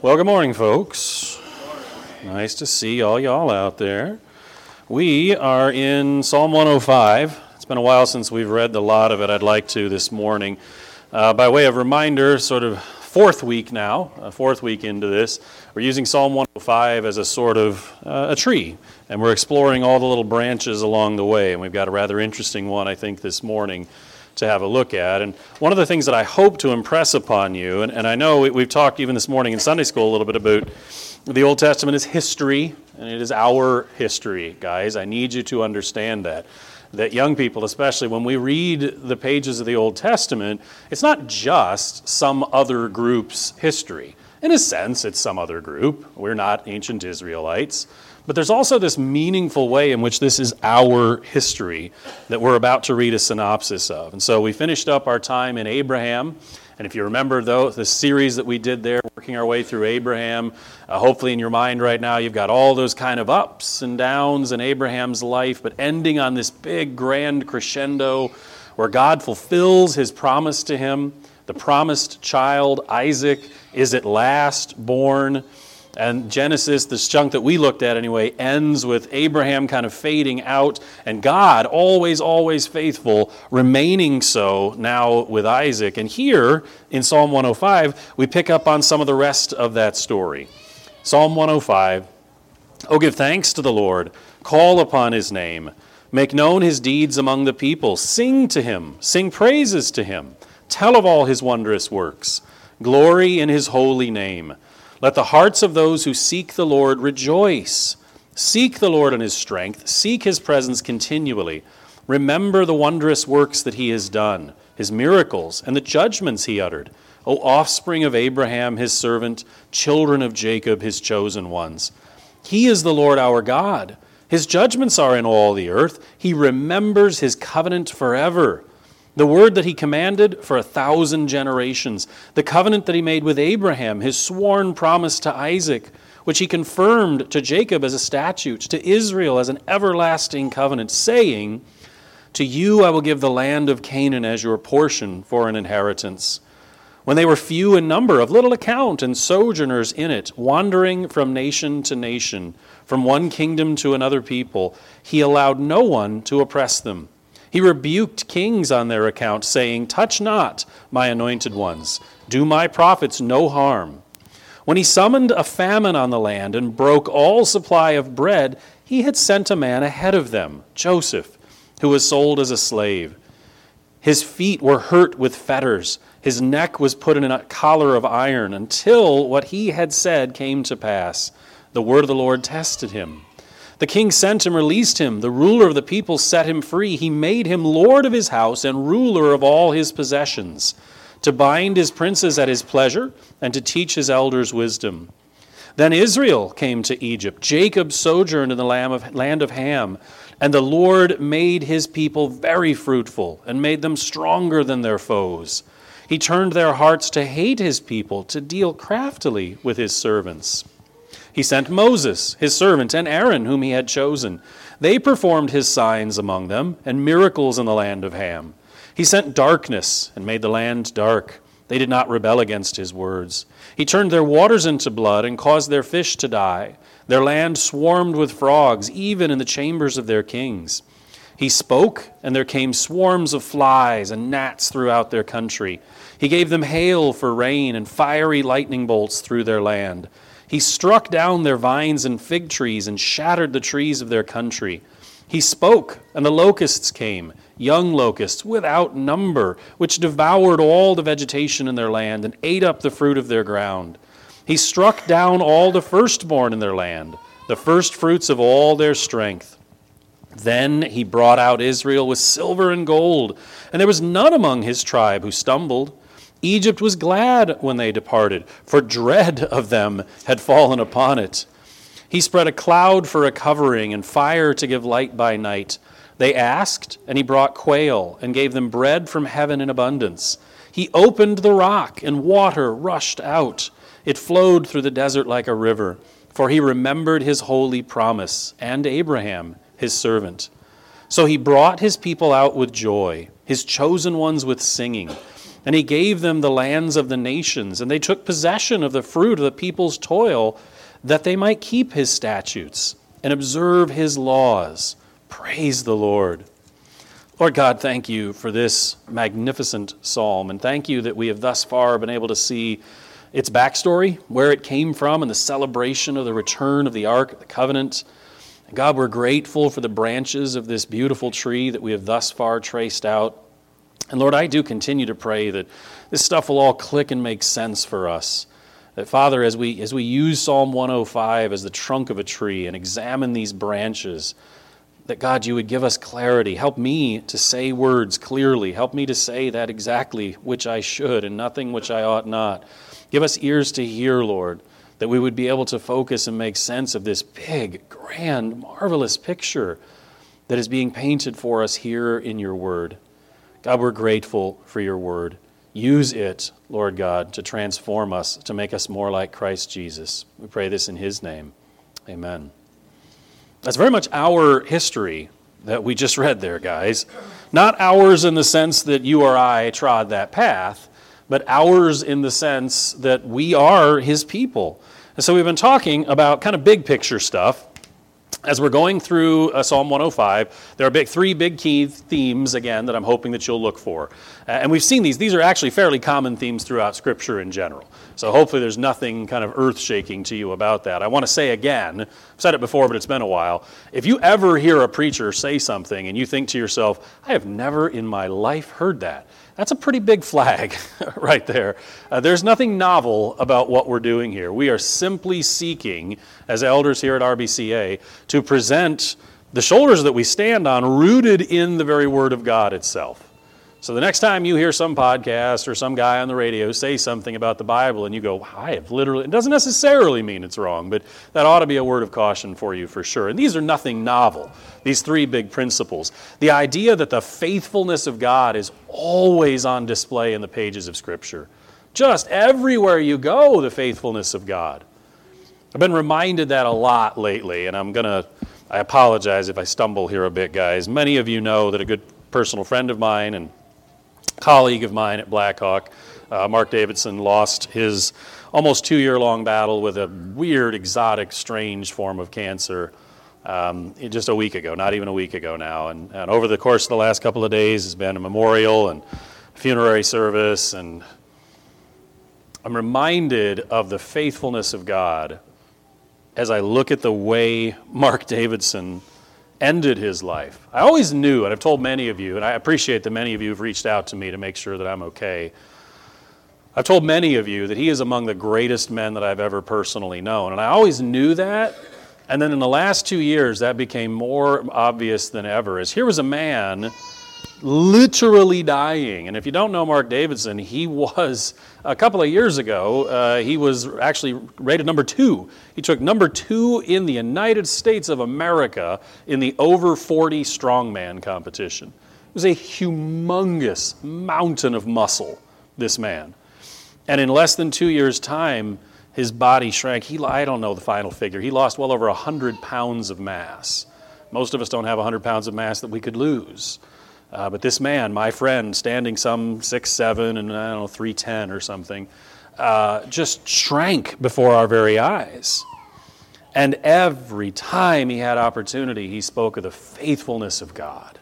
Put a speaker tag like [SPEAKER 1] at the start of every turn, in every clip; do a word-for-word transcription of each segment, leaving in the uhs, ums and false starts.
[SPEAKER 1] Well, good morning, folks. Nice to see all y'all out there. We are in Psalm one oh five. It's been a while since we've read a lot of it. I'd like to this morning. Uh, by way of reminder, sort of fourth week now, uh, fourth week into this, we're using Psalm one oh five as a sort of uh, a tree, and we're exploring all the little branches along the way, and we've got a rather interesting one, I think, this morning to have a look at. And one of the things that I hope to impress upon you, and, and I know we, we've talked even this morning in Sunday school a little bit about the Old Testament is history, and it is our history, guys. I need you to understand that. That young people, especially, when we read the pages of the Old Testament, it's not just some other group's history. In a sense, it's some other group. We're not ancient Israelites. But there's also this meaningful way in which this is our history that we're about to read a synopsis of. And so we finished up our time in Abraham. And if you remember, though, the series that we did there, working our way through Abraham, uh, hopefully in your mind right now, you've got all those kind of ups and downs in Abraham's life, but ending on this big, grand crescendo where God fulfills his promise to him. The promised child, Isaac, is at last born. And Genesis, this chunk that we looked at anyway, ends with Abraham kind of fading out and God, always, always faithful, remaining so now with Isaac. And here in Psalm one oh five, we pick up on some of the rest of that story. Psalm one oh five, "Oh, give thanks to the Lord, call upon his name, make known his deeds among the people, sing to him, sing praises to him, tell of all his wondrous works, glory in his holy name. Let the hearts of those who seek the Lord rejoice. Seek the Lord in his strength. Seek his presence continually. Remember the wondrous works that he has done, his miracles, and the judgments he uttered. O offspring of Abraham, his servant, children of Jacob, his chosen ones. He is the Lord our God. His judgments are in all the earth. He remembers his covenant forever. The word that he commanded for a thousand generations, the covenant that he made with Abraham, his sworn promise to Isaac, which he confirmed to Jacob as a statute, to Israel as an everlasting covenant, saying, to you I will give the land of Canaan as your portion for an inheritance. When they were few in number, of little account, and sojourners in it, wandering from nation to nation, from one kingdom to another people, he allowed no one to oppress them. He rebuked kings on their account, saying, touch not my anointed ones. Do my prophets no harm. When he summoned a famine on the land and broke all supply of bread, he had sent a man ahead of them, Joseph, who was sold as a slave. His feet were hurt with fetters. His neck was put in a collar of iron until what he had said came to pass. The word of the Lord tested him. The king sent and released him. The ruler of the people set him free. He made him lord of his house and ruler of all his possessions, to bind his princes at his pleasure and to teach his elders wisdom. Then Israel came to Egypt. Jacob sojourned in the land of Ham. And the Lord made his people very fruitful and made them stronger than their foes. He turned their hearts to hate his people, to deal craftily with his servants. He sent Moses, his servant, and Aaron, whom he had chosen. They performed his signs among them and miracles in the land of Ham. He sent darkness and made the land dark. They did not rebel against his words. He turned their waters into blood and caused their fish to die. Their land swarmed with frogs, even in the chambers of their kings. He spoke, and there came swarms of flies and gnats throughout their country. He gave them hail for rain and fiery lightning bolts through their land. He struck down their vines and fig trees and shattered the trees of their country. He spoke, and the locusts came, young locusts without number, which devoured all the vegetation in their land and ate up the fruit of their ground. He struck down all the firstborn in their land, the firstfruits of all their strength. Then he brought out Israel with silver and gold, and there was none among his tribe who stumbled. Egypt was glad when they departed, for dread of them had fallen upon it. He spread a cloud for a covering and fire to give light by night. They asked, and he brought quail and gave them bread from heaven in abundance. He opened the rock, and water rushed out. It flowed through the desert like a river, for he remembered his holy promise and Abraham, his servant. So he brought his people out with joy, his chosen ones with singing. And he gave them the lands of the nations, and they took possession of the fruit of the people's toil, that they might keep his statutes and observe his laws. Praise the Lord. Lord God, thank you for this magnificent psalm, and thank you that we have thus far been able to see its backstory, where it came from, and the celebration of the return of the Ark of the Covenant. And God, we're grateful for the branches of this beautiful tree that we have thus far traced out. And Lord, I do continue to pray that this stuff will all click and make sense for us. That, Father, as we as we use Psalm one oh five as the trunk of a tree and examine these branches, that, God, you would give us clarity. Help me to say words clearly. Help me to say that exactly which I should and nothing which I ought not. Give us ears to hear, Lord, that we would be able to focus and make sense of this big, grand, marvelous picture that is being painted for us here in your word. God, we're grateful for your word. Use it, Lord God, to transform us, to make us more like Christ Jesus. We pray this in his name. Amen. That's very much our history that we just read there, guys. Not ours in the sense that you or I trod that path, but ours in the sense that we are his people. And so we've been talking about kind of big picture stuff. As we're going through uh, Psalm one oh five, there are big, three big key themes, again, that I'm hoping that you'll look for. Uh, and we've seen these. These are actually fairly common themes throughout Scripture in general. So hopefully there's nothing kind of earth-shaking to you about that. I want to say again, I've said it before, but it's been a while. If you ever hear a preacher say something and you think to yourself, I have never in my life heard that, that's a pretty big flag right there. Uh, there's nothing novel about what we're doing here. We are simply seeking, as elders here at R B C A, to present the shoulders that we stand on rooted in the very Word of God itself. So the next time you hear some podcast or some guy on the radio say something about the Bible and you go, I have literally, it doesn't necessarily mean it's wrong, but that ought to be a word of caution for you for sure. And these are nothing novel, these three big principles. The idea that the faithfulness of God is always on display in the pages of Scripture. Just everywhere you go, the faithfulness of God. I've been reminded that a lot lately, and I'm going to, I apologize if I stumble here a bit, guys. Many of you know that a good personal friend of mine and colleague of mine at Blackhawk, uh, Mark Davidson, lost his almost two-year-long battle with a weird, exotic, strange form of cancer um, just a week ago, not even a week ago now. And, and over the course of the last couple of days has been a memorial and funerary service, and I'm reminded of the faithfulness of God as I look at the way Mark Davidson ended his life. I always knew, and I've told many of you, and I appreciate that many of you have reached out to me to make sure that I'm okay. I've told many of you that he is among the greatest men that I've ever personally known, and I always knew that, and then in the last two years that became more obvious than ever, as here was a man literally dying. And if you don't know Mark Davidson, he was, a couple of years ago, uh, he was actually rated number two. He took number two in the United States of America in the over forty strongman competition. It was a humongous mountain of muscle, this man. And in less than two years' time, his body shrank. He, I don't know the final figure. He lost well over one hundred pounds of mass. Most of us don't have one hundred pounds of mass that we could lose. Uh, but this man, my friend, standing some six seven and I don't know, three ten or something, uh, just shrank before our very eyes. And every time he had opportunity, he spoke of the faithfulness of God.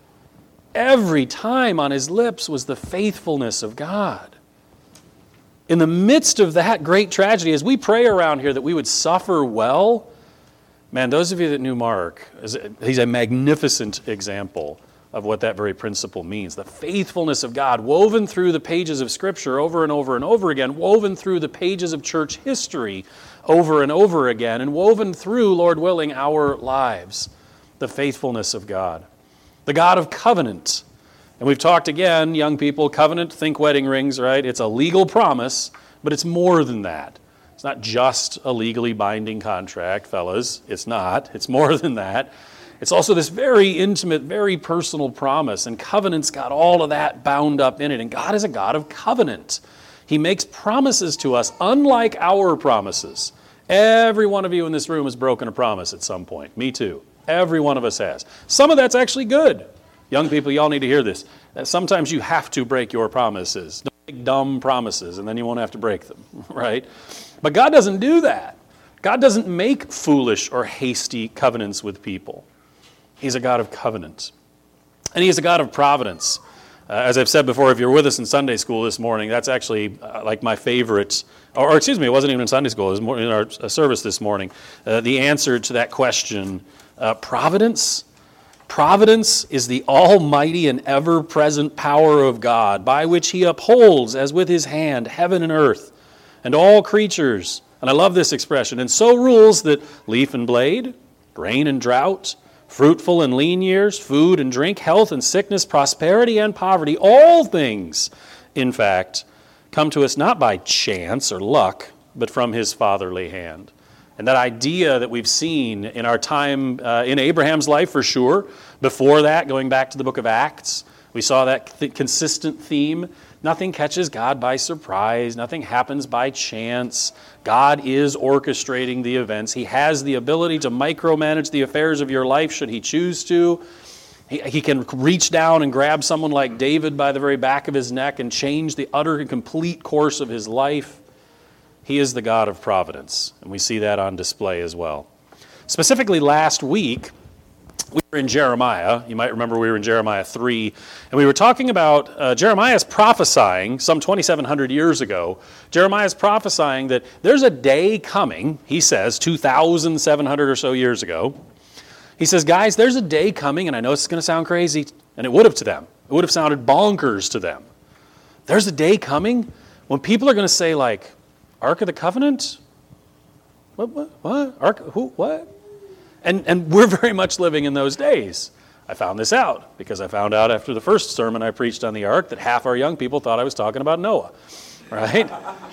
[SPEAKER 1] Every time on his lips was the faithfulness of God. In the midst of that great tragedy, as we pray around here that we would suffer well, man, those of you that knew Mark, he's a magnificent example of what that very principle means. The faithfulness of God woven through the pages of Scripture over and over and over again, woven through the pages of church history over and over again, and woven through, Lord willing, our lives. The faithfulness of God. The God of covenant. And we've talked again, young people, covenant, think wedding rings, right? It's a legal promise, but it's more than that. It's not just a legally binding contract, fellas. It's not. It's more than that. It's also this very intimate, very personal promise, and covenant's got all of that bound up in it. And God is a God of covenant. He makes promises to us, unlike our promises. Every one of you in this room has broken a promise at some point. Me too. Every one of us has. Some of that's actually good. Young people, y'all need to hear this. Sometimes you have to break your promises. make dumb promises, and then you won't have to break them, right? But God doesn't do that. God doesn't make foolish or hasty covenants with people. He's a God of covenant. And he is a God of providence. Uh, as I've said before, if you're with us in Sunday school this morning, that's actually uh, like my favorite, or, or excuse me, it wasn't even in Sunday school, it was more in our uh, service this morning. Uh, the answer to that question, uh, providence? Providence is the almighty and ever-present power of God, by which he upholds, as with his hand, heaven and earth, and all creatures. And I love this expression. And so rules that leaf and blade, rain and drought, fruitful and lean years, food and drink, health and sickness, prosperity and poverty, all things, in fact, come to us not by chance or luck, but from his fatherly hand. And that idea that we've seen in our time uh, in Abraham's life, for sure. Before that, going back to the book of Acts, we saw that th- consistent theme. Nothing catches God by surprise. Nothing happens by chance. God is orchestrating the events. He has the ability to micromanage the affairs of your life should he choose to. He, he can reach down and grab someone like David by the very back of his neck and change the utter and complete course of his life. He is the God of providence, and we see that on display as well. Specifically last week, we were in Jeremiah. You might remember we were in Jeremiah three, and we were talking about uh, Jeremiah's prophesying some twenty-seven hundred years ago. Jeremiah's prophesying that there's a day coming, he says, two thousand seven hundred or so years ago. He says, guys, there's a day coming, and I know it's going to sound crazy, and it would have to them. It would have sounded bonkers to them. There's a day coming when people are going to say, like, Ark of the Covenant? What, what, what? Ark, who, what? And, and we're very much living in those days. I found this out because I found out after the first sermon I preached on the Ark that half our young people thought I was talking about Noah, right?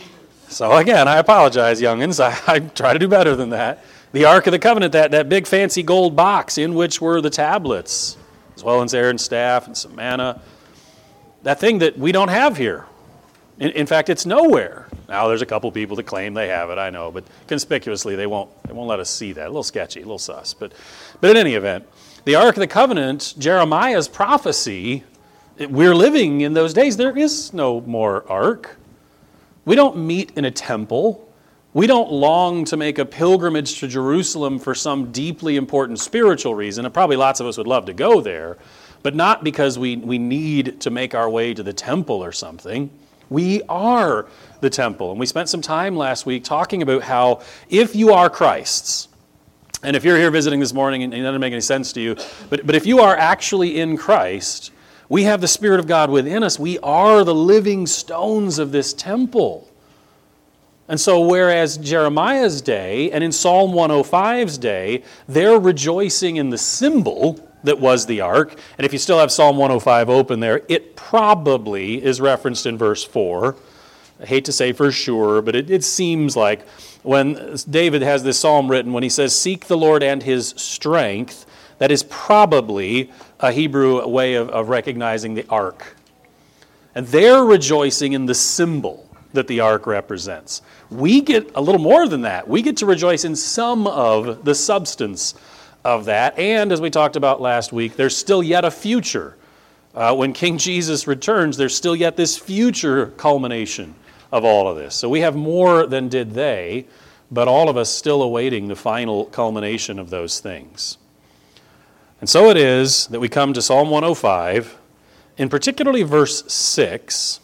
[SPEAKER 1] So again, I apologize, youngins. I, I try to do better than that. The Ark of the Covenant, that, that big fancy gold box in which were the tablets, as well as Aaron's staff and some manna, that thing that we don't have here. In, in fact, it's nowhere. Now, there's a couple people that claim they have it, I know, but conspicuously they won't they won't let us see that. A little sketchy, a little sus. But, but in any event, the Ark of the Covenant, Jeremiah's prophecy, we're living in those days. There is no more Ark. We don't meet in a temple. We don't long to make a pilgrimage to Jerusalem for some deeply important spiritual reason, and probably lots of us would love to go there, but not because we, we need to make our way to the temple or something. We are the temple. And we spent some time last week talking about how if you are Christ's, and if you're here visiting this morning and it doesn't make any sense to you, but, but if you are actually in Christ, we have the Spirit of God within us. We are the living stones of this temple. And so whereas Jeremiah's day and in Psalm one oh five's day, they're rejoicing in the symbol that was the ark. And if you still have Psalm one oh five open there, it probably is referenced in verse four. I hate to say for sure, but it, it seems like when David has this psalm written, when he says, seek the Lord and his strength, that is probably a Hebrew way of, of recognizing the ark. And they're rejoicing in the symbol that the ark represents. We get a little more than that. We get to rejoice in some of the substance of that. And as we talked about last week, there's still yet a future. Uh, when King Jesus returns, there's still yet this future culmination of all of this. So we have more than did they, but all of us still awaiting the final culmination of those things. And so it is that we come to Psalm one oh five, in particularly verse six,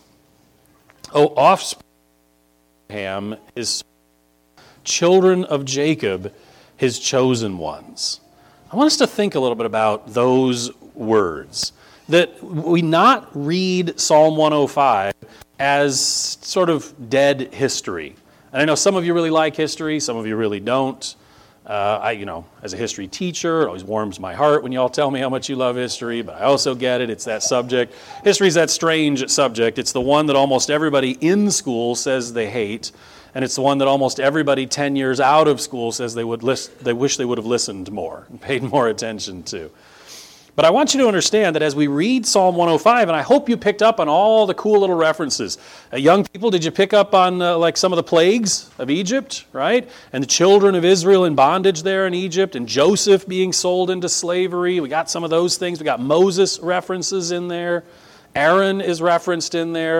[SPEAKER 1] O offspring of Abraham, his children of Jacob, his chosen ones. I want us to think a little bit about those words. That we not read Psalm one oh five as sort of dead history. And I know some of you really like history, some of you really don't. Uh, I, you know, as a history teacher, it always warms my heart when you all tell me how much you love history, but I also get it. It's that subject. History is that strange subject. It's the one that almost everybody in school says they hate, and it's the one that almost everybody ten years out of school says they would list, they wish they would have listened more and paid more attention to. But I want you to understand that as we read Psalm one oh five, and I hope you picked up on all the cool little references. Uh, young people, did you pick up on uh, like some of the plagues of Egypt, right? And the children of Israel in bondage there in Egypt, and Joseph being sold into slavery. We got some of those things. We got Moses references in there. Aaron is referenced in there.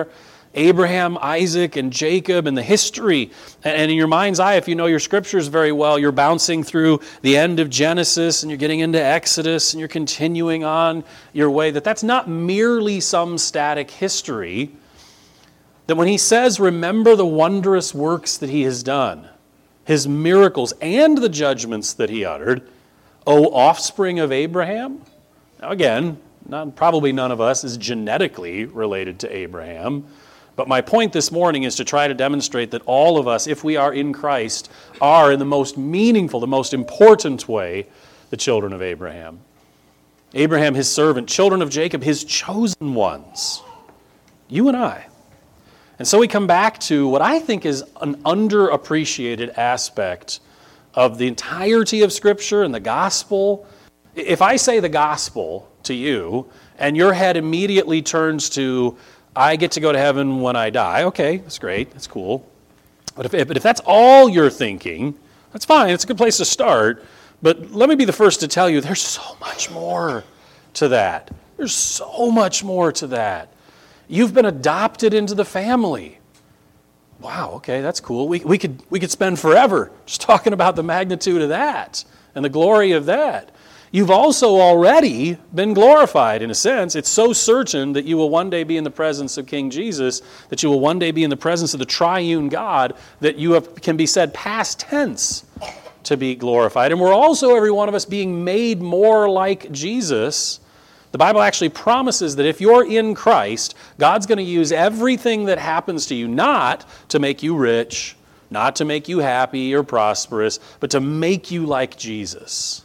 [SPEAKER 1] Abraham, Isaac, and Jacob, and the history. And in your mind's eye, if you know your scriptures very well, you're bouncing through the end of Genesis, and you're getting into Exodus, and you're continuing on your way, that that's not merely some static history. That when he says, remember the wondrous works that he has done, his miracles, and the judgments that he uttered, O offspring of Abraham. Now again, not, probably none of us is genetically related to Abraham. But my point this morning is to try to demonstrate that all of us, if we are in Christ, are in the most meaningful, the most important way, the children of Abraham. Abraham, his servant, children of Jacob, his chosen ones. You and I. And so we come back to what I think is an underappreciated aspect of the entirety of Scripture and the gospel. If I say the gospel to you, and your head immediately turns to, I get to go to heaven when I die. Okay, that's great. That's cool. But if, but if that's all you're thinking, that's fine. It's a good place to start. But let me be the first to tell you, there's so much more to that. There's so much more to that. You've been adopted into the family. Wow, okay, that's cool. We, we could, we could spend forever just talking about the magnitude of that and the glory of that. You've also already been glorified in a sense. It's so certain that you will one day be in the presence of King Jesus, that you will one day be in the presence of the triune God, that you have, can be said past tense to be glorified. And we're also, every one of us, being made more like Jesus. The Bible actually promises that if you're in Christ, God's going to use everything that happens to you not to make you rich, not to make you happy or prosperous, but to make you like Jesus.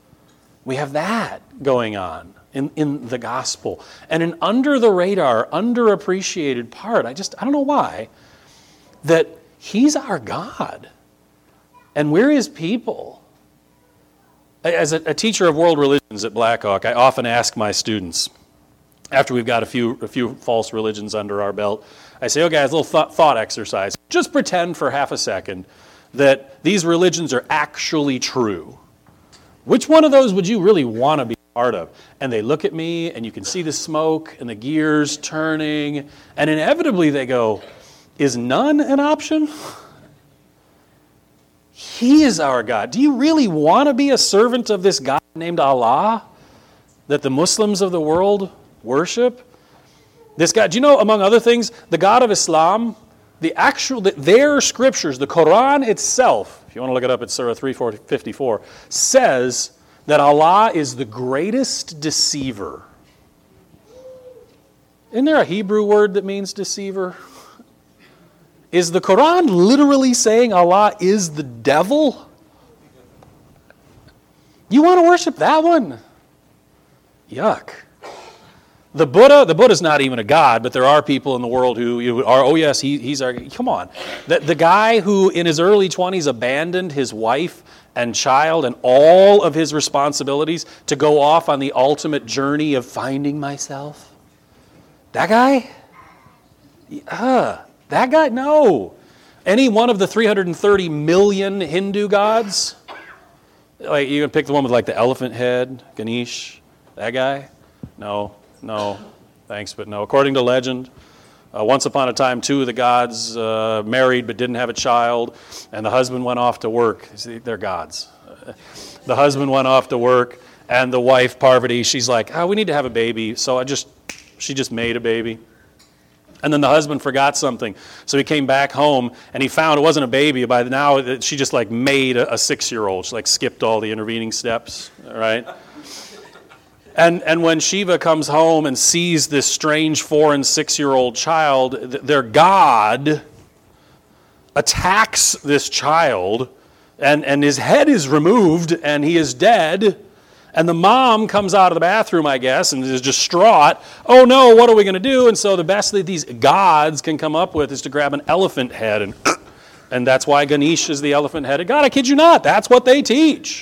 [SPEAKER 1] We have that going on in, in the gospel. And an under-the-radar, underappreciated part, I just, I don't know why, that he's our God. And we're his people. As a, a teacher of world religions at Blackhawk, I often ask my students, after we've got a few, a few false religions under our belt, I say, oh guys, a little thought, thought exercise. Just pretend for half a second that these religions are actually true. Which one of those would you really want to be part of? And they look at me, and you can see the smoke and the gears turning, and inevitably they go, is none an option? He is our God. Do you really want to be a servant of this God named Allah that the Muslims of the world worship? This God, do you know, among other things, the God of Islam, the actual, their scriptures, the Quran itself, if you want to look it up, it's Surah three fifty-four, says that Allah is the greatest deceiver. Isn't there a Hebrew word that means deceiver? Is the Quran literally saying Allah is the devil? You want to worship that one? Yuck. The Buddha, the Buddha's not even a god, but there are people in the world who, who are, oh yes, he, he's our, come on. The, the guy who in his early twenties abandoned his wife and child and all of his responsibilities to go off on the ultimate journey of finding myself. That guy? Uh, that guy? No. Any one of the three hundred thirty million Hindu gods? Like, you can pick the one with like the elephant head, Ganesh, that guy? No. No, thanks, but no. According to legend, uh, once upon a time, two of the gods uh, married but didn't have a child, and the husband went off to work. See, they're gods. Uh, the husband went off to work, and the wife, Parvati, she's like, oh, we need to have a baby. So I just, she just made a baby. And then the husband forgot something. So he came back home, and he found it wasn't a baby. By now, she just like made a, a six-year-old. She like skipped all the intervening steps, right? And and when Shiva comes home and sees this strange four and six-year-old child, th- their god attacks this child, and, and his head is removed, and he is dead. And the mom comes out of the bathroom, I guess, and is distraught. Oh no, what are we going to do? And so the best that these gods can come up with is to grab an elephant head, and and that's why Ganesh is the elephant-headed god. I kid you not, that's what they teach.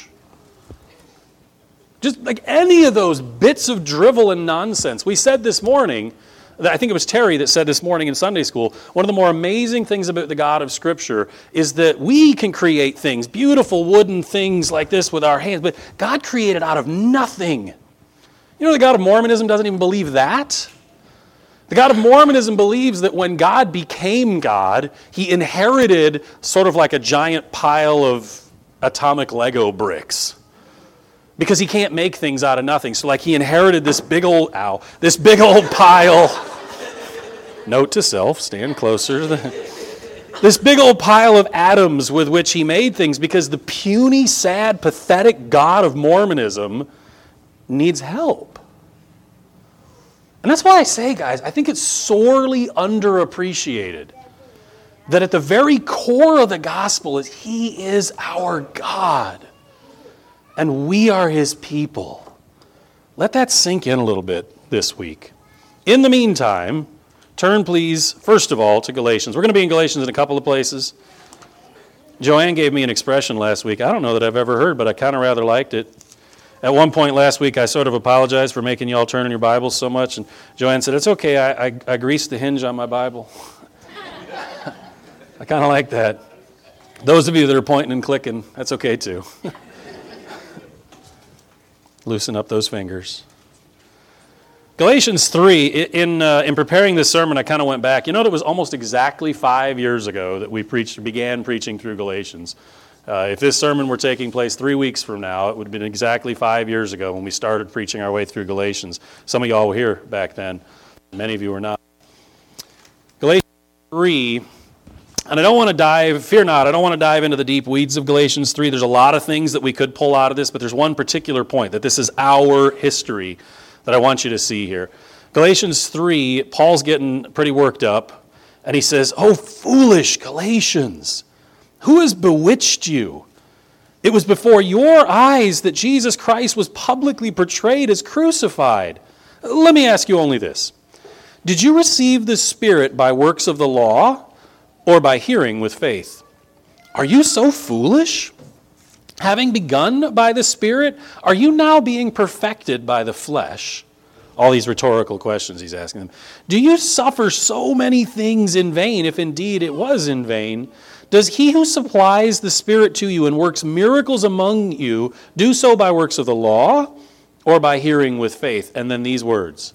[SPEAKER 1] Just like any of those bits of drivel and nonsense. We said this morning, I think it was Terry that said this morning in Sunday school, one of the more amazing things about the God of Scripture is that we can create things, beautiful wooden things like this with our hands, but God created out of nothing. You know the God of Mormonism doesn't even believe that? The God of Mormonism believes that when God became God, he inherited sort of like a giant pile of atomic Lego bricks. Because he can't make things out of nothing. So like he inherited this big old, ow, this big old pile. Note to self, stand closer to the... This big old pile of atoms with which he made things, because the puny, sad, pathetic God of Mormonism needs help. And that's why I say, guys, I think it's sorely underappreciated that at the very core of the gospel is he is our God and we are his people. Let that sink in a little bit this week. In the meantime, turn, please, first of all, to Galatians. We're going to be in Galatians in a couple of places. Joanne gave me an expression last week. I don't know that I've ever heard, but I kind of rather liked it. At one point last week, I sort of apologized for making you all turn in your Bibles so much, and Joanne said, it's okay, I, I, I greased the hinge on my Bible. I kind of like that. Those of you that are pointing and clicking, that's okay too. Loosen up those fingers. Galatians three, in uh, in preparing this sermon, I kind of went back. You know, it was almost exactly five years ago that we preached, began preaching through Galatians. Uh, if this sermon were taking place three weeks from now, it would have been exactly five years ago when we started preaching our way through Galatians. Some of y'all were here back then. Many of you were not. Galatians three, and I don't want to dive, fear not, I don't want to dive into the deep weeds of Galatians three. There's a lot of things that we could pull out of this, but there's one particular point, that this is our history that I want you to see here. Galatians three, Paul's getting pretty worked up, and he says, oh, foolish Galatians, who has bewitched you? It was before your eyes that Jesus Christ was publicly portrayed as crucified. Let me ask you only this. Did you receive the Spirit by works of the law or by hearing with faith? Are you so foolish? Having begun by the Spirit, are you now being perfected by the flesh? All these rhetorical questions he's asking them. Do you suffer so many things in vain, if indeed it was in vain? Does he who supplies the Spirit to you and works miracles among you do so by works of the law or by hearing with faith? And then these words,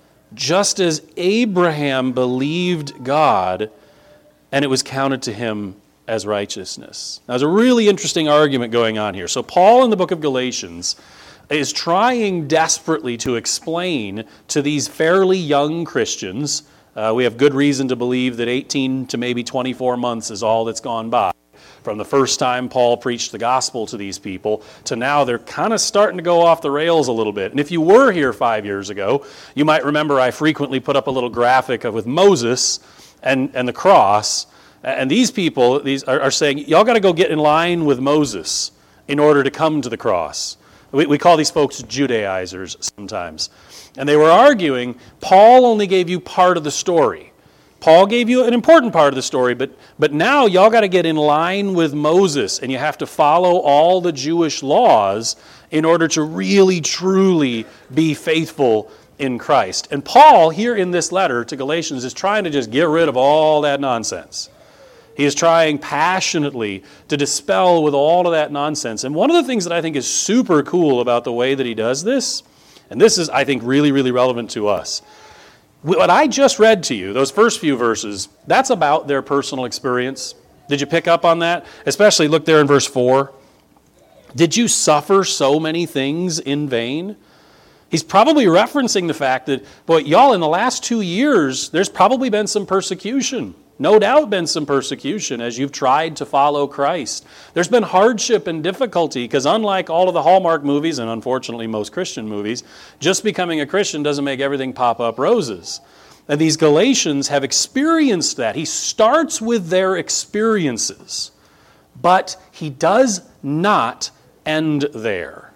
[SPEAKER 1] just as Abraham believed God, and it was counted to him as righteousness. Now, there's a really interesting argument going on here. So Paul in the book of Galatians is trying desperately to explain to these fairly young Christians, uh, we have good reason to believe that eighteen to maybe twenty-four months is all that's gone by, from the first time Paul preached the gospel to these people to now they're kind of starting to go off the rails a little bit. And if you were here five years ago, you might remember I frequently put up a little graphic of with Moses and, and the cross. And these people these are, are saying, y'all got to go get in line with Moses in order to come to the cross. We, we call these folks Judaizers sometimes. And they were arguing, Paul only gave you part of the story. Paul gave you an important part of the story, but, but now y'all got to get in line with Moses, and you have to follow all the Jewish laws in order to really, truly be faithful in Christ. And Paul, here in this letter to Galatians, is trying to just get rid of all that nonsense. He is trying passionately to dispel with all of that nonsense. And one of the things that I think is super cool about the way that he does this, and this is, I think, really, really relevant to us. What I just read to you, those first few verses, that's about their personal experience. Did you pick up on that? Especially look there in verse four. Did you suffer so many things in vain? He's probably referencing the fact that, boy, y'all, in the last two years, there's probably been some persecution. No doubt been some persecution as you've tried to follow Christ. There's been hardship and difficulty because unlike all of the Hallmark movies, and unfortunately most Christian movies, just becoming a Christian doesn't make everything pop up roses. And these Galatians have experienced that. He starts with their experiences, but he does not end there.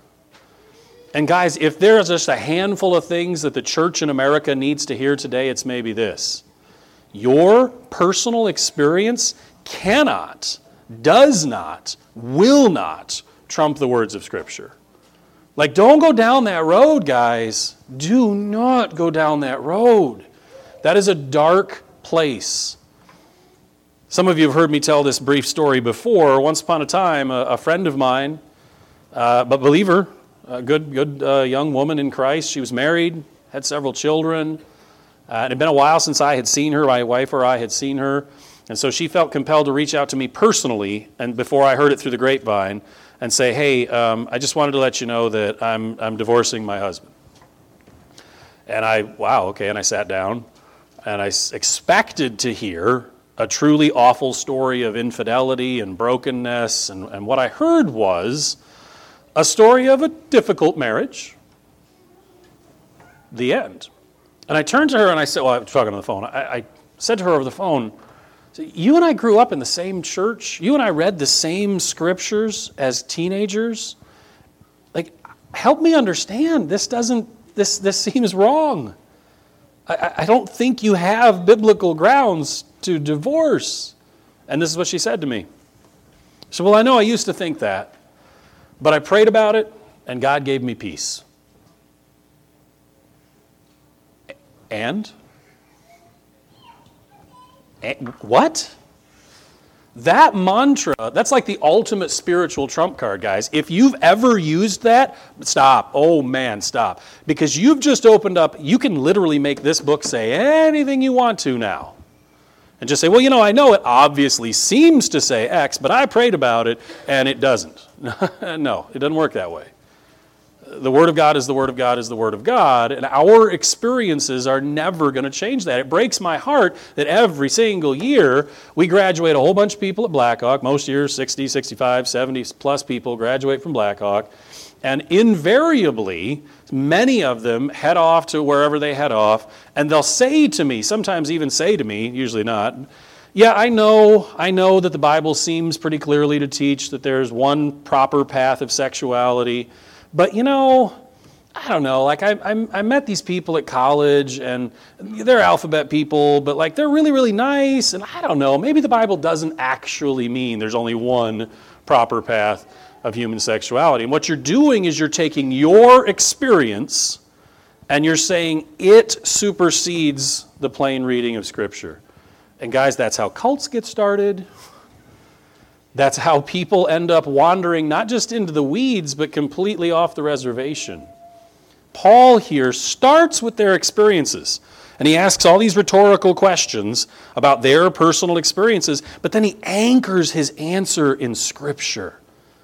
[SPEAKER 1] And guys, if there's just a handful of things that the church in America needs to hear today, it's maybe this. Your personal experience cannot, does not, will not trump the words of Scripture. Like, don't go down that road, guys. Do not go down that road. That is a dark place. Some of you have heard me tell this brief story before. Once upon a time, a, a friend of mine, uh, but believer, a good, good uh, young woman in Christ, she was married, had several children. Uh, it had been a while since I had seen her, my wife or I had seen her, and so she felt compelled to reach out to me personally, and before I heard it through the grapevine, and say, hey, um, I just wanted to let you know that I'm I'm divorcing my husband. And I, wow, okay, and I sat down, and I s- expected to hear a truly awful story of infidelity and brokenness, and, and what I heard was a story of a difficult marriage. The end. And I turned to her and I said, well, I was talking on the phone. I, I said to her over the phone, so you and I grew up in the same church. You and I read the same scriptures as teenagers. Like, help me understand. This doesn't, this, this seems wrong. I, I don't think you have biblical grounds to divorce. And this is what she said to me. She said, well, I know I used to think that, but I prayed about it and God gave me peace. And? and? What? That mantra, that's like the ultimate spiritual trump card, guys. If you've ever used that, stop. Oh, man, stop. Because you've just opened up, you can literally make this book say anything you want to now. And just say, well, you know, I know it obviously seems to say X, but I prayed about it, and it doesn't. No, it doesn't work that way. The Word of God is the Word of God is the Word of God, and our experiences are never going to change that. It breaks my heart that every single year we graduate a whole bunch of people at Blackhawk. Most years, sixty, sixty-five, seventy plus people graduate from Blackhawk, and invariably, many of them head off to wherever they head off, and they'll say to me, sometimes even say to me, usually not, yeah, I know, I know that the Bible seems pretty clearly to teach that there's one proper path of sexuality. But, you know, I don't know, like I, I I met these people at college, and they're alphabet people, but like they're really, really nice, and I don't know, maybe the Bible doesn't actually mean there's only one proper path of human sexuality. And what you're doing is you're taking your experience and you're saying it supersedes the plain reading of Scripture. And guys, that's how cults get started. That's how people end up wandering not just into the weeds, but completely off the reservation. Paul here starts with their experiences, and he asks all these rhetorical questions about their personal experiences, but then he anchors his answer in Scripture.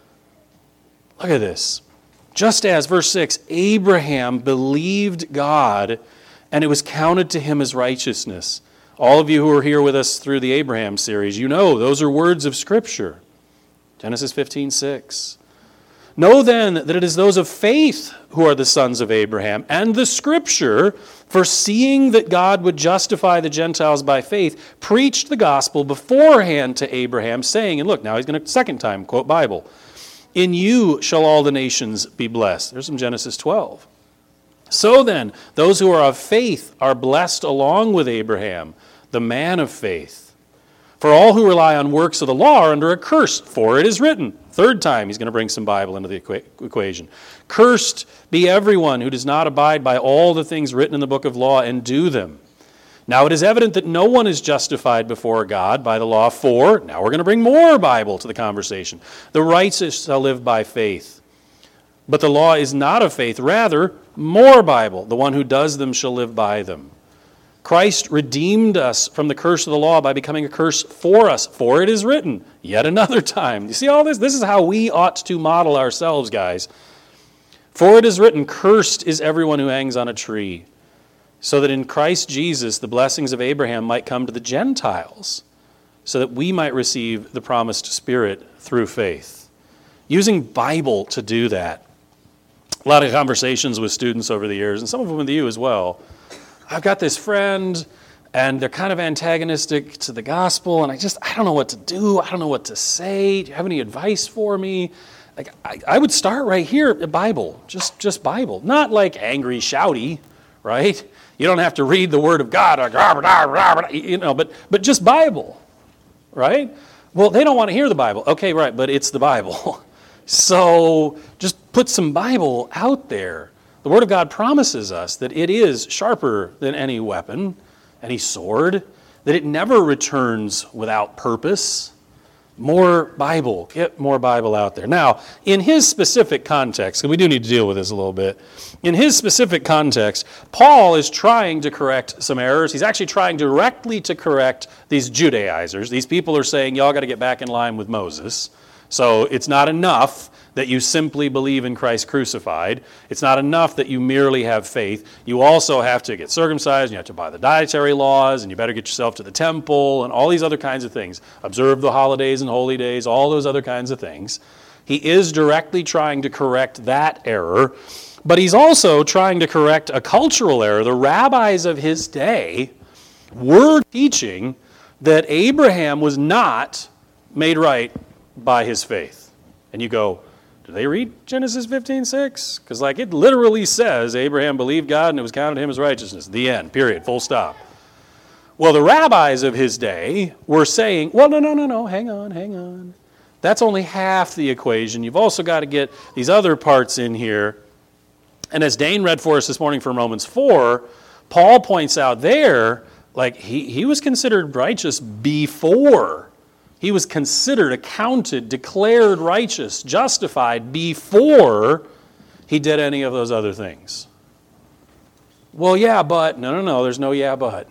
[SPEAKER 1] Look at this. Just as, verse six, Abraham believed God, and it was counted to him as righteousness. All of you who are here with us through the Abraham series, you know those are words of Scripture. Genesis fifteen six. Know then that it is those of faith who are the sons of Abraham, and the Scripture, foreseeing that God would justify the Gentiles by faith, preached the gospel beforehand to Abraham, saying, and look, now he's going to second time quote Bible, in you shall all the nations be blessed. There's some Genesis twelve. So then, those who are of faith are blessed along with Abraham, the man of faith. For all who rely on works of the law are under a curse, for it is written. Third time he's going to bring some Bible into the equa- equation. Cursed be everyone who does not abide by all the things written in the book of law and do them. Now it is evident that no one is justified before God by the law, for, now we're going to bring more Bible to the conversation, the righteous shall live by faith. But the law is not of faith, rather, more Bible, the one who does them shall live by them. Christ redeemed us from the curse of the law by becoming a curse for us, for it is written, yet another time. You see all this? This is how we ought to model ourselves, guys. For it is written, cursed is everyone who hangs on a tree, so that in Christ Jesus the blessings of Abraham might come to the Gentiles, so that we might receive the promised Spirit through faith. Using Bible to do that. A lot of conversations with students over the years, and some of them with you as well. I've got this friend, and they're kind of antagonistic to the gospel, and I just, I don't know what to do. I don't know what to say. Do you have any advice for me? Like, I, I would start right here, Bible, just, just Bible. Not like angry, shouty, right? You don't have to read the Word of God, like, you know, but, but just Bible, right? Well, they don't want to hear the Bible. Okay, right, but it's the Bible. So just put some Bible out there. The Word of God promises us that it is sharper than any weapon, any sword, that it never returns without purpose, More Bible. Get more Bible out there. Now, in his specific context, and we do need to deal with this a little bit, in his specific context, Paul is trying to correct some errors. He's actually trying directly to correct these Judaizers. These people are saying, y'all got to get back in line with Moses. So it's not enough that you simply believe in Christ crucified. It's not enough that you merely have faith. You also have to get circumcised, and you have to buy the dietary laws, and you better get yourself to the temple, and all these other kinds of things. Observe the holidays and holy days, all those other kinds of things. He is directly trying to correct that error, but he's also trying to correct a cultural error. The rabbis of his day were teaching that Abraham was not made right by his faith. And you go, do they read Genesis fifteen six? Because like it literally says Abraham believed God and it was counted to him as righteousness. The end, period, full stop. Well, the rabbis of his day were saying, well, no, no, no, no, hang on, hang on. That's only half the equation. You've also got to get these other parts in here. And as Dane read for us this morning from Romans four, Paul points out there, like he, he was considered righteous before. He was considered, accounted, declared righteous, justified before he did any of those other things. Well, yeah, but, no, no, no, there's no yeah, but.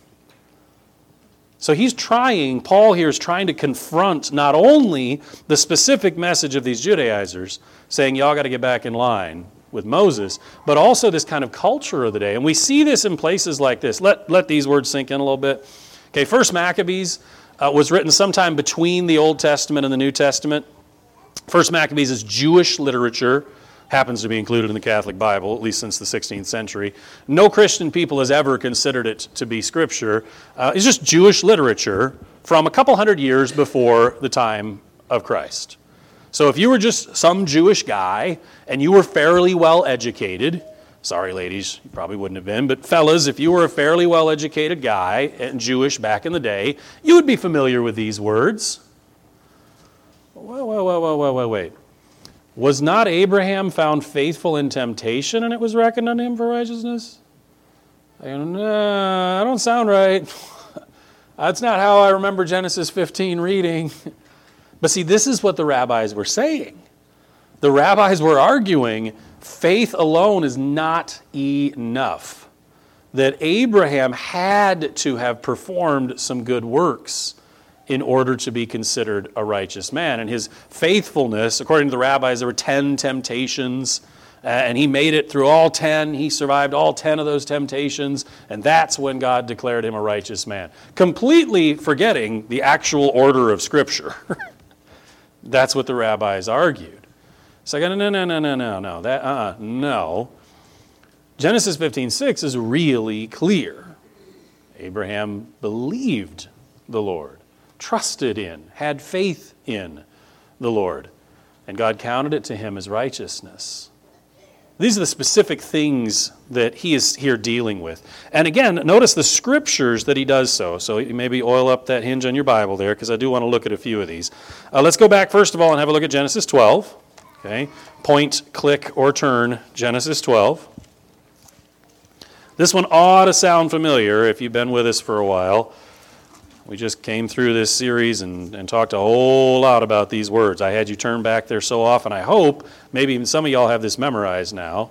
[SPEAKER 1] So he's trying, Paul here is trying to confront not only the specific message of these Judaizers, saying y'all got to get back in line with Moses, but also this kind of culture of the day. And we see this in places like this. Let, let these words sink in a little bit. Okay, First Maccabees Uh, was written sometime between the Old Testament and the New Testament. First Maccabees is Jewish literature, happens to be included in the Catholic Bible, at least since the sixteenth century. No Christian people has ever considered it to be Scripture. Uh, it's just Jewish literature from a couple hundred years before the time of Christ. So if you were just some Jewish guy and you were fairly well educated, sorry, ladies, you probably wouldn't have been. But fellas, if you were a fairly well-educated guy and Jewish back in the day, you would be familiar with these words. Whoa, whoa, whoa, whoa, whoa, whoa, wait. Was not Abraham found faithful in temptation and it was reckoned unto him for righteousness? I go, no, that don't sound right. That's not how I remember Genesis fifteen reading. But see, this is what the rabbis were saying. The rabbis were arguing faith alone is not enough. That Abraham had to have performed some good works in order to be considered a righteous man. And his faithfulness, according to the rabbis, there were ten temptations, uh, and he made it through all ten. He survived all ten of those temptations, and that's when God declared him a righteous man. Completely forgetting the actual order of Scripture. That's what the rabbis argued. So I go, no, no, no, no, no, no, that, uh, no. Genesis fifteen six is really clear. Abraham believed the Lord, trusted in, had faith in the Lord, and God counted it to him as righteousness. These are the specific things that he is here dealing with. And again, notice the scriptures that he does so. So maybe oil up that hinge on your Bible there, because I do want to look at a few of these. Uh, let's go back first of all and have a look at Genesis twelve. Okay, point, click, or turn, Genesis twelve. This one ought to sound familiar if you've been with us for a while. We just came through this series and, and talked a whole lot about these words. I had you turn back there so often. I hope maybe even some of y'all have this memorized now.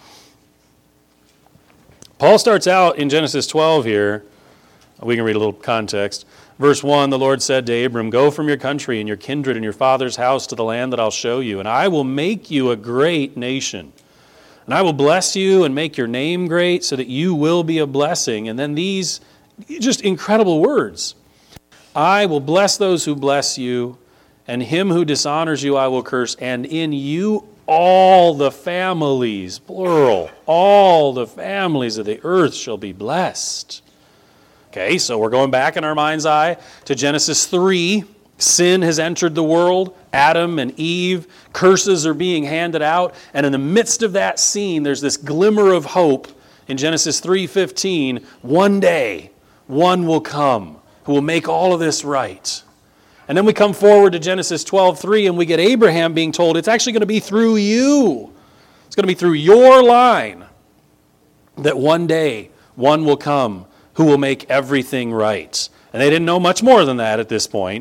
[SPEAKER 1] Paul starts out in Genesis twelve here. We can read a little context. Verse one, the Lord said to Abram, go from your country and your kindred and your father's house to the land that I'll show you, and I will make you a great nation. And I will bless you and make your name great so that you will be a blessing. And then these just incredible words. I will bless those who bless you, and him who dishonors you I will curse, and in you all the families, plural, all the families of the earth shall be blessed. Okay, so we're going back in our mind's eye to Genesis three. Sin has entered the world. Adam and Eve. Curses are being handed out. And in the midst of that scene, there's this glimmer of hope in Genesis three fifteen. One day, one will come who will make all of this right. And then we come forward to Genesis twelve three, and we get Abraham being told it's actually going to be through you. It's going to be through your line that one day one will come who will make everything right. And they didn't know much more than that at this point.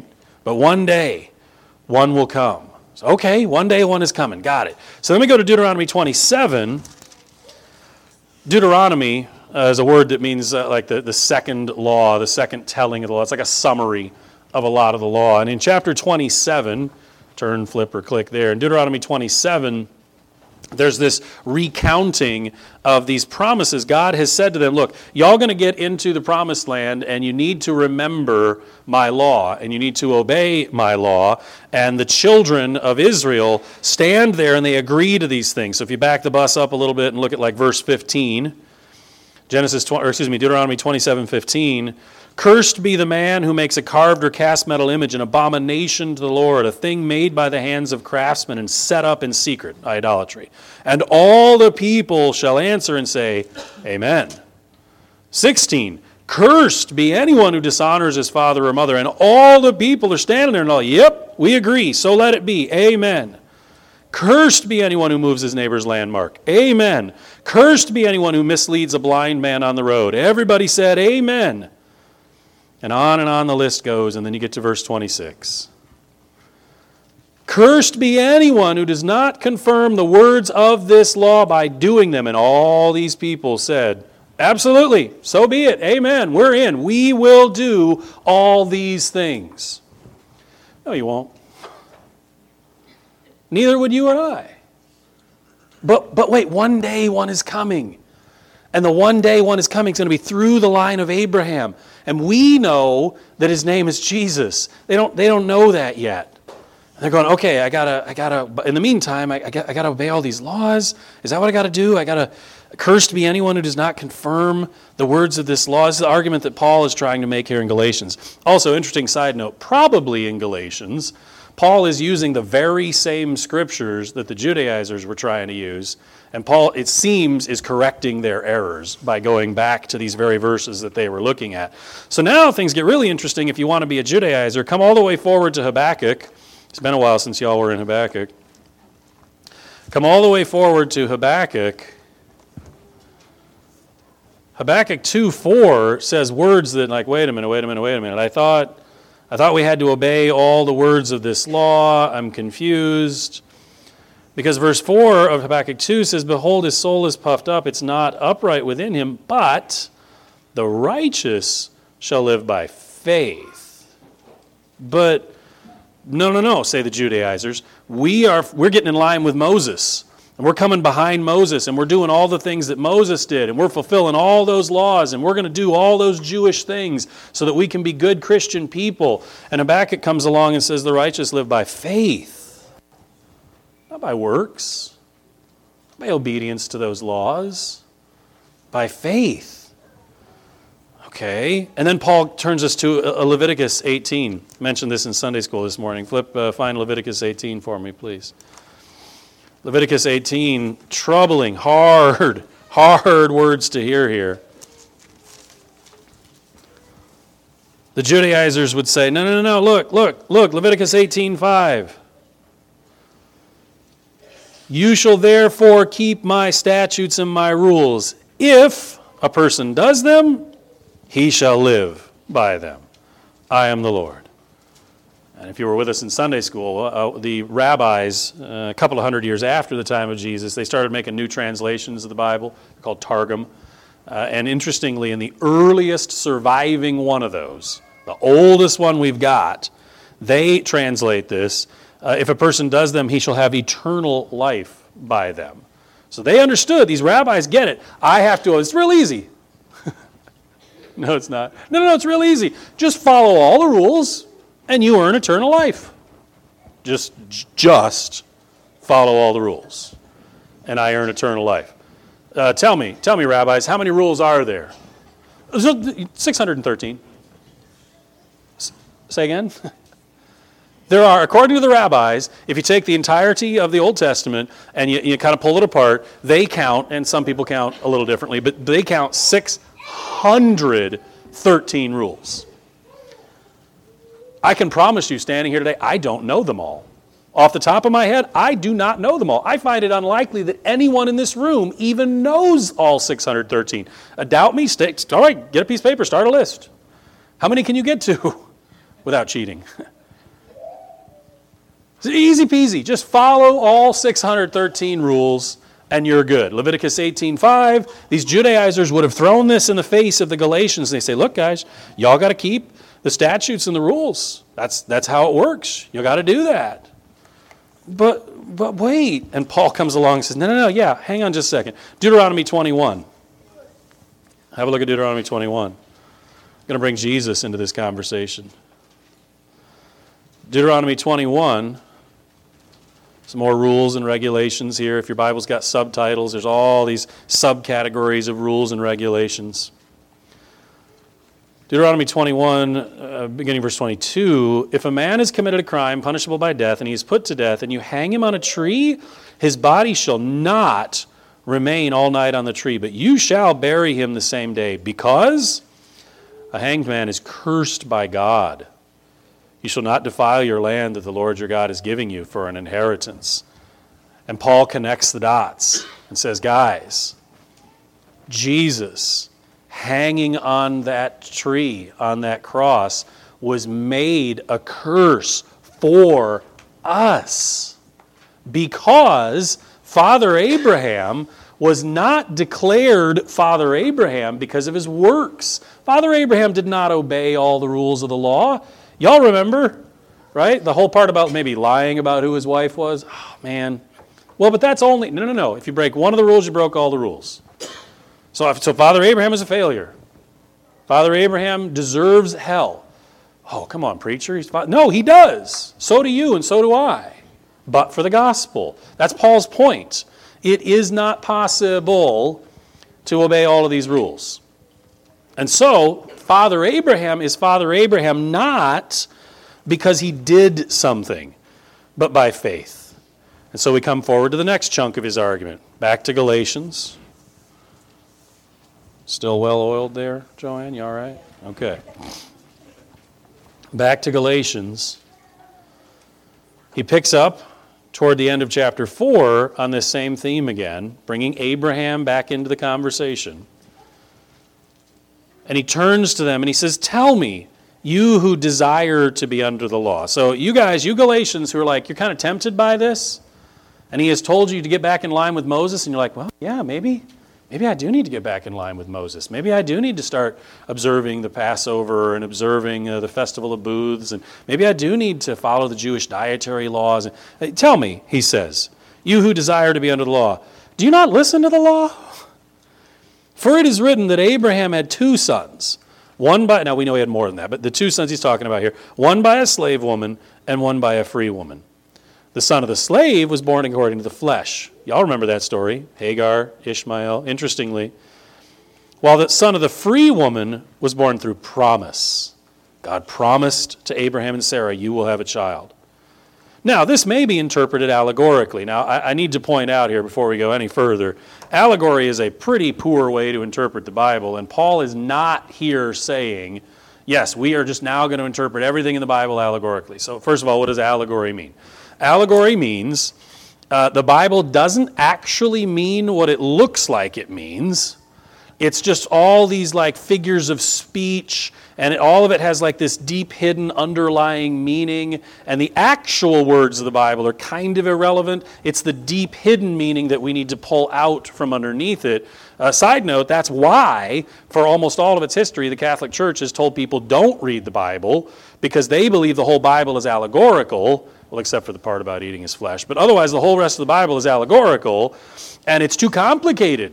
[SPEAKER 1] But one day, one will come. So, okay, one day one is coming. Got it. So let me go to Deuteronomy twenty-seven. Deuteronomy uh, is a word that means uh, like the, the second law, the second telling of the law. It's like a summary of a lot of the law. And in chapter twenty-seven, turn, flip, or click there. In Deuteronomy twenty-seven, there's this recounting of these promises. God has said to them, look, y'all going to get into the promised land, and you need to remember my law, and you need to obey my law. And the children of Israel stand there, and they agree to these things. So if you back the bus up a little bit and look at like verse fifteen, Genesis twenty, or excuse me, Deuteronomy twenty-seven fifteen, cursed be the man who makes a carved or cast metal image, an abomination to the Lord, a thing made by the hands of craftsmen and set up in secret, idolatry. And all the people shall answer and say, Amen. sixteen, cursed be anyone who dishonors his father or mother. And all the people are standing there and all, yep, we agree, so let it be. Amen. Cursed be anyone who moves his neighbor's landmark. Amen. Cursed be anyone who misleads a blind man on the road. Everybody said, Amen. And on and on the list goes, and then you get to verse twenty-six. Cursed be anyone who does not confirm the words of this law by doing them. And all these people said, absolutely, so be it. Amen. We're in. We will do all these things. No, you won't. Neither would you or I. But, but wait, one day one is coming. And the one day one is coming is going to be through the line of Abraham. And we know that his name is Jesus. They don't, they don't know that yet. And they're going, okay, I gotta, I gotta, in the meantime, I, I, got, I gotta obey all these laws. Is that what I gotta do? I gotta, cursed be anyone who does not confirm the words of this law. This is the argument that Paul is trying to make here in Galatians. Also, interesting side note, probably in Galatians, Paul is using the very same scriptures that the Judaizers were trying to use. And Paul, it seems, is correcting their errors by going back to these very verses that they were looking at. So now things get really interesting if you want to be a Judaizer. Come all the way forward to Habakkuk. It's been a while since y'all were in Habakkuk. Come all the way forward to Habakkuk. Habakkuk two four says words that, like, wait a minute, wait a minute, wait a minute. I thought, I thought we had to obey all the words of this law. I'm confused. Because verse four of Habakkuk two says, behold, his soul is puffed up. It's not upright within him, but the righteous shall live by faith. But no, no, no, say the Judaizers. We are, we're getting in line with Moses. And we're coming behind Moses, and we're doing all the things that Moses did, and we're fulfilling all those laws, and we're going to do all those Jewish things so that we can be good Christian people. And Habakkuk comes along and says, the righteous live by faith. Not by works, by obedience to those laws, by faith. Okay, and then Paul turns us to Leviticus eighteen. I mentioned this in Sunday school this morning. Flip, uh, find Leviticus eighteen for me, please. Leviticus eighteen, troubling, hard, hard words to hear here. The Judaizers would say, no, no, no, no, look, look, look, Leviticus eighteen five. You shall therefore keep my statutes and my rules. If a person does them, he shall live by them. I am the Lord. And if you were with us in Sunday school, uh, the rabbis, uh, a couple of hundred years after the time of Jesus, they started making new translations of the Bible called Targum. Uh, and interestingly, in the earliest surviving one of those, the oldest one we've got, they translate this, uh, if a person does them, he shall have eternal life by them. So they understood, these rabbis get it. I have to, it's real easy. No, it's not. No, no, no, it's real easy. Just follow all the rules, and you earn eternal life. Just, just follow all the rules, and I earn eternal life. Uh, tell me, tell me, rabbis, how many rules are there? six hundred thirteen. S- say again? There are, according to the rabbis, if you take the entirety of the Old Testament and you, you kind of pull it apart, they count, and some people count a little differently, but they count six hundred thirteen rules. I can promise you, standing here today, I don't know them all. Off the top of my head, I do not know them all. I find it unlikely that anyone in this room even knows all six hundred thirteen. Uh, doubt me? Stay, all right, get a piece of paper, start a list. How many can you get to without cheating? It's easy peasy. Just follow all six hundred thirteen rules and you're good. Leviticus eighteen five, these Judaizers would have thrown this in the face of the Galatians. They say, look guys, y'all got to keep the statutes and the rules. That's that's how it works. You got to do that. But but wait. And Paul comes along and says, no, no, no, yeah, hang on just a second. Deuteronomy twenty-one. Have a look at Deuteronomy twenty-one. I'm going to bring Jesus into this conversation. Deuteronomy twenty-one. Some more rules and regulations here. If your Bible's got subtitles, there's all these subcategories of rules and regulations. Deuteronomy twenty-one, uh, beginning verse twenty-two, if a man has committed a crime punishable by death, and he is put to death, and you hang him on a tree, his body shall not remain all night on the tree, but you shall bury him the same day, because a hanged man is cursed by God. You shall not defile your land that the Lord your God is giving you for an inheritance. And Paul connects the dots and says, guys, Jesus hanging on that tree, on that cross, was made a curse for us because Father Abraham was not declared Father Abraham because of his works. Father Abraham did not obey all the rules of the law. Y'all remember, right? The whole part about maybe lying about who his wife was. Oh, man. Well, but that's only, no, no, no. If you break one of the rules, you broke all the rules. So, if, so Father Abraham is a failure. Father Abraham deserves hell. Oh, come on, preacher. He's, no, he does. So do you and so do I. But for the gospel. That's Paul's point. It is not possible to obey all of these rules. And so, Father Abraham is Father Abraham not because he did something, but by faith. And so we come forward to the next chunk of his argument. Back to Galatians. Still well oiled there, Joanne? You all right? Okay. Back to Galatians. He picks up toward the end of chapter four on this same theme again, bringing Abraham back into the conversation. And he turns to them and he says, tell me, you who desire to be under the law. So you guys, you Galatians who are like, you're kind of tempted by this, and he has told you to get back in line with Moses, and you're like, well, yeah, maybe, maybe I do need to get back in line with Moses. Maybe I do need to start observing the Passover and observing uh, the Festival of Booths, and maybe I do need to follow the Jewish dietary laws. Hey, tell me, he says, you who desire to be under the law, do you not listen to the law? For it is written that Abraham had two sons, one by, now we know he had more than that, but the two sons he's talking about here, one by a slave woman and one by a free woman. The son of the slave was born according to the flesh. Y'all remember that story, Hagar, Ishmael, interestingly. While the son of the free woman was born through promise. God promised to Abraham and Sarah, you will have a child. Now, this may be interpreted allegorically. Now, I, I need to point out here before we go any further, allegory is a pretty poor way to interpret the Bible, and Paul is not here saying, yes, we are just now going to interpret everything in the Bible allegorically. So, first of all, what does allegory mean? Allegory means uh, the Bible doesn't actually mean what it looks like it means. It's just all these like figures of speech, and it, all of it has like this deep hidden underlying meaning, and the actual words of the Bible are kind of irrelevant. It's the deep hidden meaning that we need to pull out from underneath it. Uh, side note, that's why for almost all of its history the Catholic Church has told people don't read the Bible, because they believe the whole Bible is allegorical, well, except for the part about eating his flesh, but otherwise the whole rest of the Bible is allegorical, and it's too complicated.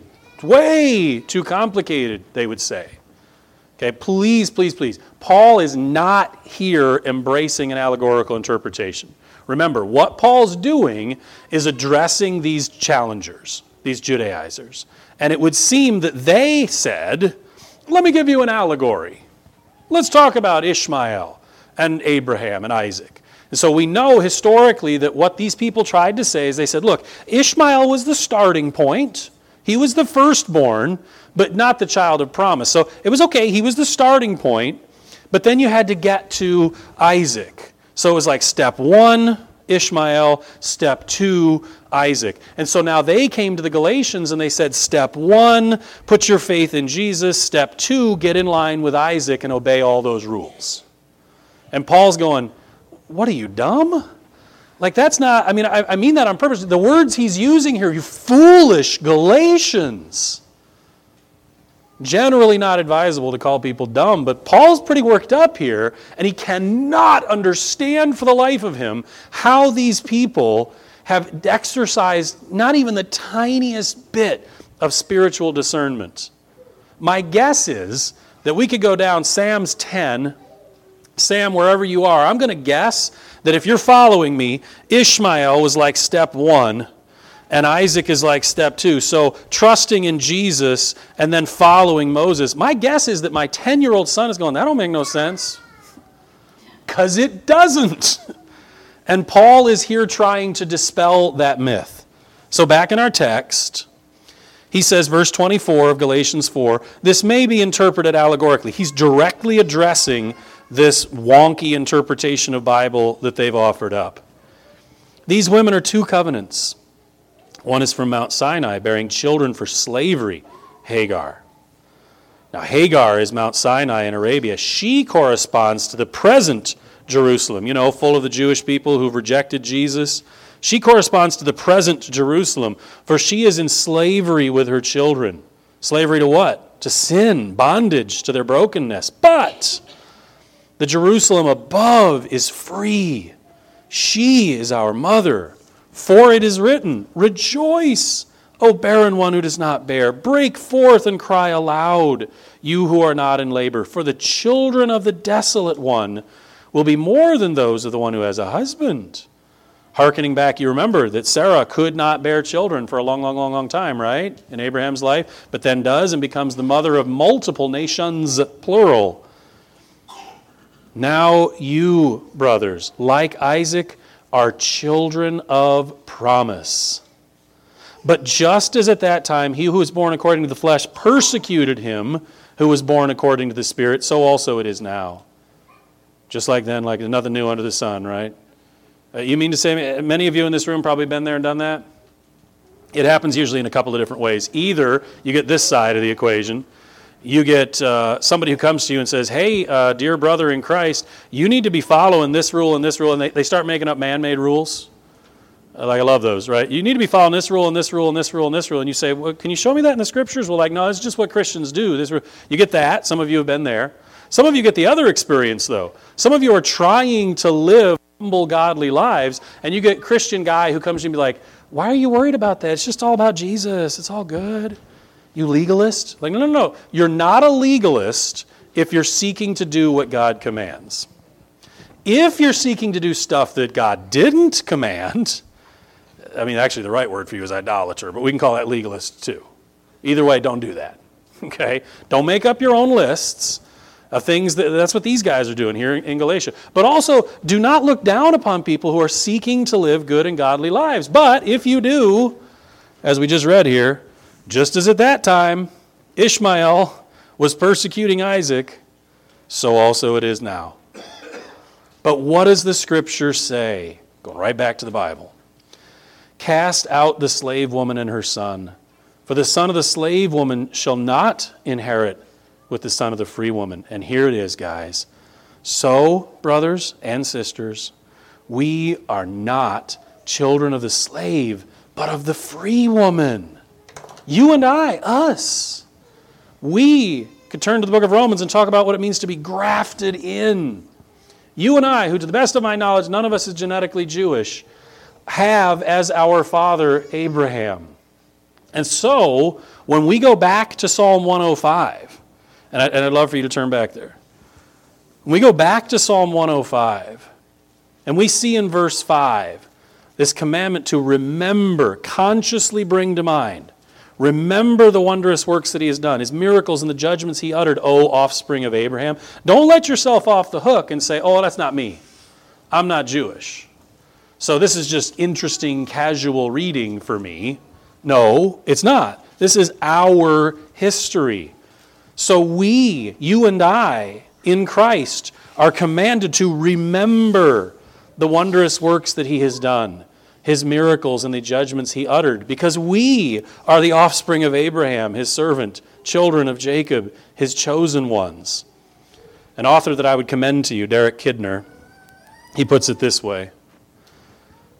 [SPEAKER 1] Way too complicated, they would say. Okay, please, please, please. Paul is not here embracing an allegorical interpretation. Remember, what Paul's doing is addressing these challengers, these Judaizers. And it would seem that they said, let me give you an allegory. Let's talk about Ishmael and Abraham and Isaac. And so we know historically that what these people tried to say is they said, look, Ishmael was the starting point. He was the firstborn, but not the child of promise. So it was okay, he was the starting point, but then you had to get to Isaac. So it was like step one, Ishmael, step two, Isaac. And so now they came to the Galatians and they said, step one, put your faith in Jesus. Step two, get in line with Isaac and obey all those rules. And Paul's going, what are you, dumb? Like that's not, I mean, I, I mean that on purpose. The words he's using here, you foolish Galatians. Generally not advisable to call people dumb, but Paul's pretty worked up here, and he cannot understand for the life of him how these people have exercised not even the tiniest bit of spiritual discernment. My guess is that we could go down Sam's ten, Sam, wherever you are, I'm going to guess that if you're following me, Ishmael was like step one, and Isaac is like step two. So trusting in Jesus and then following Moses. My guess is that my ten-year-old son is going, that don't make no sense. Because it doesn't. And Paul is here trying to dispel that myth. So back in our text, he says, verse twenty-four of Galatians four, this may be interpreted allegorically. He's directly addressing this wonky interpretation of Bible that they've offered up. These women are two covenants. One is from Mount Sinai, bearing children for slavery, Hagar. Now, Hagar is Mount Sinai in Arabia. She corresponds to the present Jerusalem, you know, full of the Jewish people who've rejected Jesus. She corresponds to the present Jerusalem, for she is in slavery with her children. Slavery to what? To sin, bondage to their brokenness. But the Jerusalem above is free. She is our mother. For it is written, rejoice, O barren one who does not bear. Break forth and cry aloud, you who are not in labor. For the children of the desolate one will be more than those of the one who has a husband. Hearkening back, you remember that Sarah could not bear children for a long, long, long, long time, right? In Abraham's life, but then does and becomes the mother of multiple nations, plural. Now you, brothers, like Isaac, are children of promise. But just as at that time he who was born according to the flesh persecuted him who was born according to the Spirit, so also it is now. Just like then, like nothing new under the sun, right? Uh, you mean to say many of you in this room probably been there and done that? It happens usually in a couple of different ways. Either you get this side of the equation. You get uh, somebody who comes to you and says, hey, uh, dear brother in Christ, you need to be following this rule and this rule. And they, they start making up man-made rules. Uh, like I love those, right? You need to be following this rule and this rule and this rule and this rule. And you say, well, can you show me that in the scriptures? Well, like, no, it's just what Christians do. This, you get that. Some of you have been there. Some of you get the other experience, though. Some of you are trying to live humble, godly lives. And you get a Christian guy who comes to you and be like, why are you worried about that? It's just all about Jesus. It's all good. You legalist? Like, no, no, no. You're not a legalist if you're seeking to do what God commands. If you're seeking to do stuff that God didn't command, I mean, actually the right word for you is idolater, but we can call that legalist too. Either way, don't do that. Okay? Don't make up your own lists of things. That, that's what these guys are doing here in Galatia. But also, do not look down upon people who are seeking to live good and godly lives. But if you do, as we just read here, just as at that time Ishmael was persecuting Isaac, so also it is now. But what does the scripture say? Going right back to the Bible. Cast out the slave woman and her son, for the son of the slave woman shall not inherit with the son of the free woman. And here it is, guys. So, brothers and sisters, we are not children of the slave, but of the free woman. You and I, us. We could turn to the book of Romans and talk about what it means to be grafted in. You and I, who to the best of my knowledge, none of us is genetically Jewish, have as our father Abraham. And so, when we go back to Psalm one oh five, and, I, and I'd love for you to turn back there. When we go back to Psalm one oh five, and we see in verse five, this commandment to remember, consciously bring to mind, remember the wondrous works that he has done, his miracles and the judgments he uttered, O offspring of Abraham. Don't let yourself off the hook and say, oh, that's not me. I'm not Jewish. So this is just interesting, casual reading for me. No, it's not. This is our history. So we, you and I, in Christ, are commanded to remember the wondrous works that he has done, his miracles and the judgments he uttered, because we are the offspring of Abraham, his servant, children of Jacob, his chosen ones. An author that I would commend to you, Derek Kidner, he puts it this way.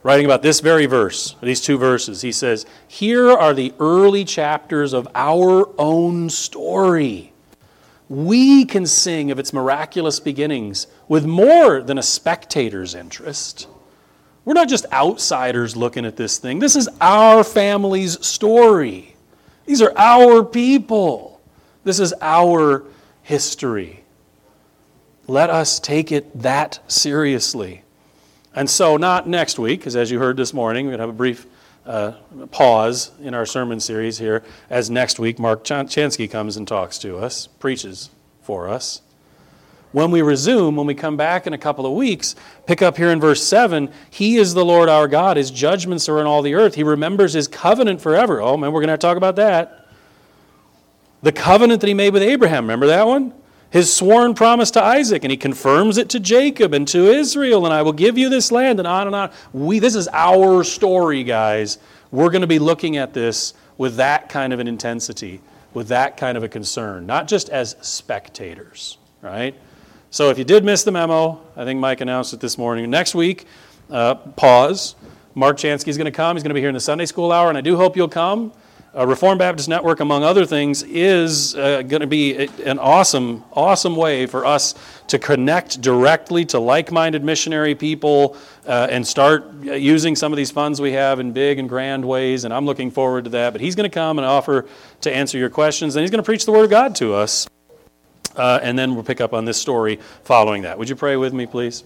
[SPEAKER 1] writing about this very verse, these two verses. He says, here are the early chapters of our own story. We can sing of its miraculous beginnings with more than a spectator's interest. We're not just outsiders looking at this thing. This is our family's story. These are our people. This is our history. Let us take it that seriously. And so not next week, because as you heard this morning, we're going to have a brief uh, pause in our sermon series here, as next week Mark Ch- Chansky comes and talks to us, preaches for us. When we resume, when we come back in a couple of weeks, pick up here in verse seven, He is the Lord our God. His judgments are in all the earth. He remembers His covenant forever. Oh, man, we're going to have to talk about that. The covenant that He made with Abraham, remember that one? His sworn promise to Isaac, and He confirms it to Jacob and to Israel, and I will give you this land, and on and on. We, this is our story, guys. We're going to be looking at this with that kind of an intensity, with that kind of a concern, not just as spectators, right? So if you did miss the memo, I think Mike announced it this morning. Next week, uh, pause. Mark Chansky is going to come. He's going to be here in the Sunday school hour, and I do hope you'll come. Uh, Reformed Baptist Network, among other things, is uh, going to be a, an awesome, awesome way for us to connect directly to like-minded missionary people uh, and start using some of these funds we have in big and grand ways, and I'm looking forward to that. But he's going to come and offer to answer your questions, and he's going to preach the Word of God to us. Uh, and then we'll pick up on this story following that. Would you pray with me, please?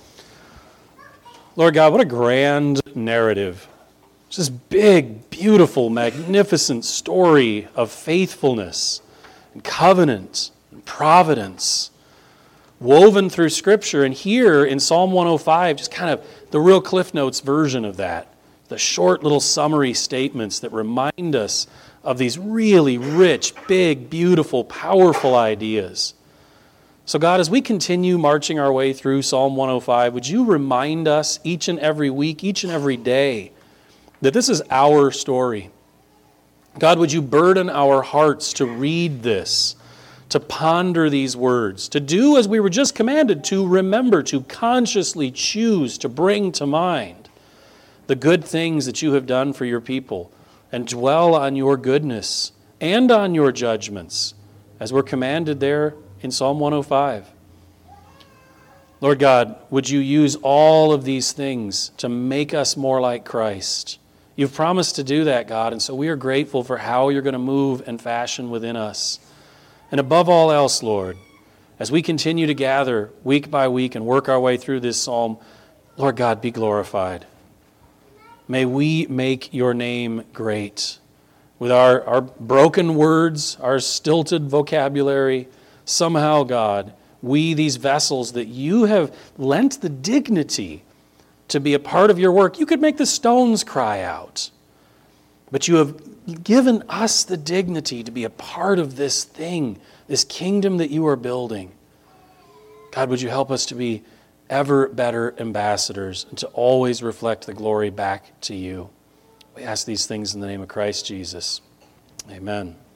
[SPEAKER 1] Lord God, what a grand narrative. It's this big, beautiful, magnificent story of faithfulness and covenant and providence woven through Scripture. And here in Psalm one oh five, just kind of the real Cliff Notes version of that. The short little summary statements that remind us of these really rich, big, beautiful, powerful ideas. So God, as we continue marching our way through Psalm one oh five, would you remind us each and every week, each and every day, that this is our story. God, would you burden our hearts to read this, to ponder these words, to do as we were just commanded, to remember, to consciously choose to bring to mind the good things that you have done for your people, and dwell on your goodness and on your judgments, as we're commanded there in Psalm one oh five. Lord God, would you use all of these things to make us more like Christ? You've promised to do that, God, and so we are grateful for how you're going to move and fashion within us. And above all else, Lord, as we continue to gather week by week and work our way through this psalm, Lord God, be glorified. May we make your name great. With our, our broken words, our stilted vocabulary, somehow, God, we, these vessels that you have lent the dignity to be a part of your work. You could make the stones cry out. But you have given us the dignity to be a part of this thing, this kingdom that you are building. God, would you help us to be ever better ambassadors and to always reflect the glory back to you. We ask these things in the name of Christ Jesus. Amen.